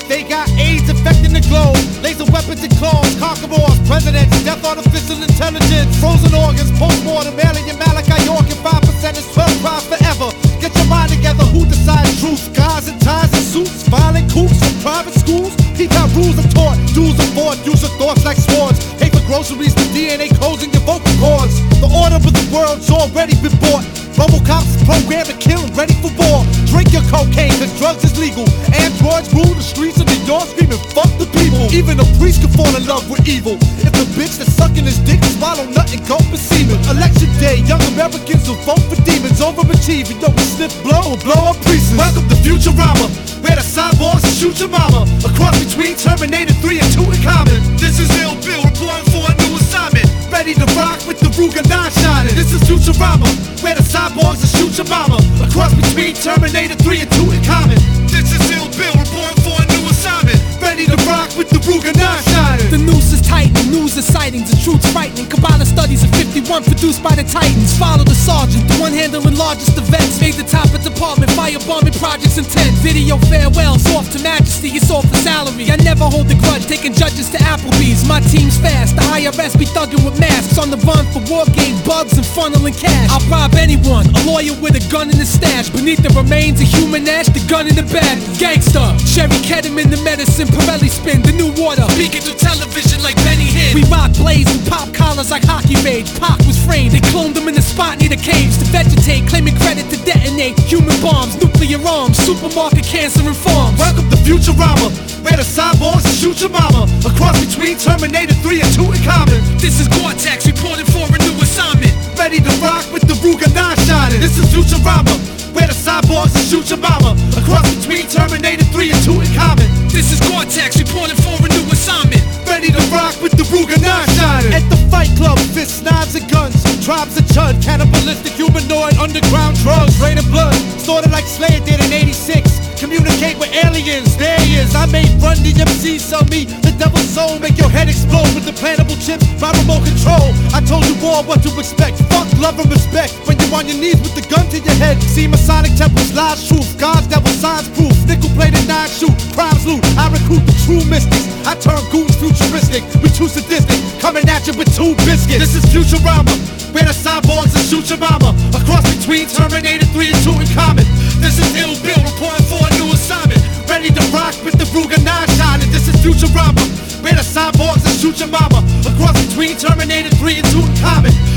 They got AIDS affecting the globe. Laser weapons and clones, conquerors, presidents, death artificial intelligence, frozen organs, post-mortem, alien Malachi York, and 5% is 12 crimes forever. Get your mind together, who decides truth? Guys in ties and suits, violent coups from private schools. Keep out rules are taught, dues are fought, use of thoughts like swords. Pay for groceries, the DNA codes in your vocal cords. The order of the world's already been bought. Robocops is programmed to kill and ready for war. Drink your cocaine, cause drugs is legal. Androids rule the streets of New York, screaming fuck the people. Even a priest can fall in love with evil. If the bitch that's sucking his dick swallow nothing, go for semen. Election day, young Americans will vote for demons, overachieving. Yo, we slip blow or blow up priests. Welcome to Futurama, where the cyborgs shoot your mama. A cross between Terminator 3 and 2 in common. This is Ill Bill reporting for a new assignment. Ready to rock with the Ruger 9 shining. This is Futurama, where the cyborgs will shoot your mama. A cross between Terminator 3 and 2 in common. This is Ill Bill reporting for a new assignment. Ready to rock with the Ruger 9 shining. The noose is tight, the news is sightings, the truth's frightening. Kabbalah studies of 51 produced by the Titans. Follow the sergeant, the one handling largest events. Made the top of department, firebombing projects intent. Video farewells, off to majesty, it's off for salary. I never hold a grudge, taking judges to Applebee's. My team's fast, the IRS be thugging with masks. On the run for war games, bugs and funneling cash. I'll rob anyone, a lawyer with a gun in his stash. Beneath the remains of human ash, the gun in the bag. Gangsta, Sherry ketamine, the medicine, Pirelli spin, the new water. Speaking to television like Benny Hill. We rock blades and pop collars like hockey rage. Pac was framed, they cloned him in the spot near the caves. To vegetate, claiming credit to detonate human bombs, nuclear arms, supermarket cancer and farms. Welcome to Futurama, where the cyborgs will shoot your mama. A cross between Terminator 3 and 2 in common. This is Gore-Tex reporting for a new assignment. Ready to rock with the Ruger 9 shining. This is Futurama, where the cyborgs will shoot your mama. A cross between Terminator 3 and 2 in common. This is Gore-Tex reporting for a new assignment. Ready to rock with the Ruger 9 shining. At the Fight Club, fists, knives and guns. Tribes of chud, cannibalistic, humanoid, underground drugs. Rain of blood, started like Slayer did in 86. Communicate with aliens, there he is. I made Run DMC sell me the devil's soul. Make your head explode with implantable chips by remote control. I told you all what to expect. Fuck, love and respect. When you're on your knees with the gun to your head. See Masonic temples, lies truth. God's devil signs proof. Nickel plated 9 shoot, crimes loot. I recruit the true mystics. I turn goons futuristic. We too sadistic, coming at you with 2 biscuits. This is Futurama, where the cyborgs will shoot your mama. A cross between Terminator 3 and 2 in common. This is Ill Bill reporting for a new assignment. Ready to rock with the Ruger 9 shining. This is Futurama, where the cyborgs will shoot your mama. A cross between Terminator 3 and 2 in common.